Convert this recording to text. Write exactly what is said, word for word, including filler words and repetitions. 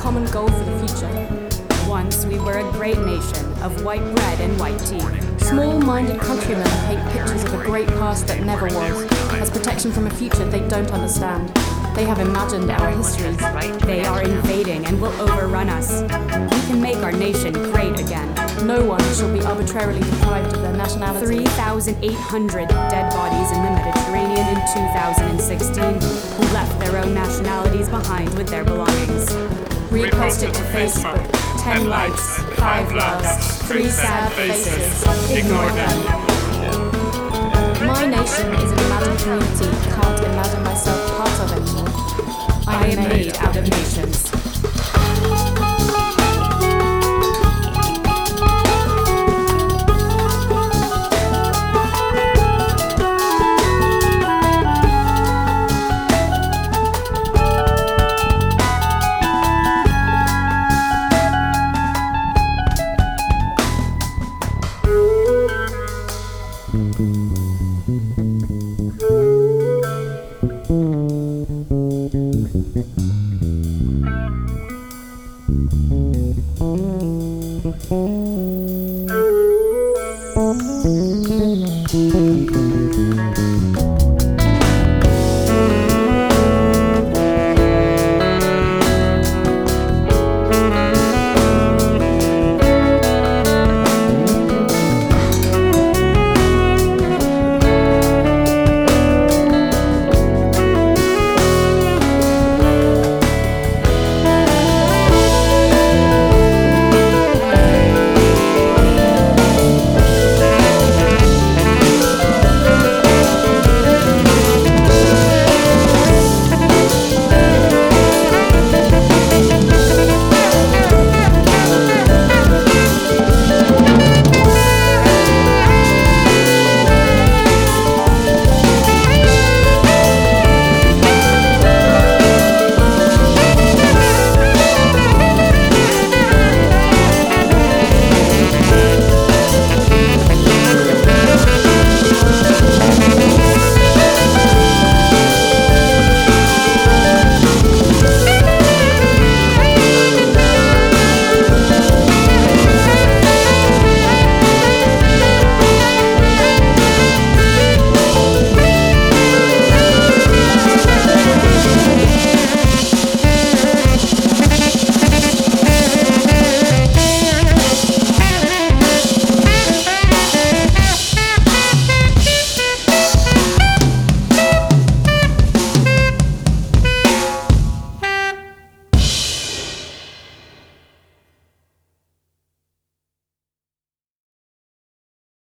common goal for the future. Once we were a great nation of white bread and white tea. Small-minded countrymen paint pictures of a great past that never was, as protection from a future they don't understand. They have imagined our histories. They are invading and will overrun us. We can make our nation great again. No one shall be arbitrarily deprived of their nationality. three thousand eight hundred dead bodies in the Mediterranean in two thousand sixteen who left their own nationalities behind with their belongings. Repost it to Facebook. Ten likes, five loves, three sad faces. Ignore them. My nation is an imagined community. Can't imagine myself part of anymore. I am made out of nations. Thank you.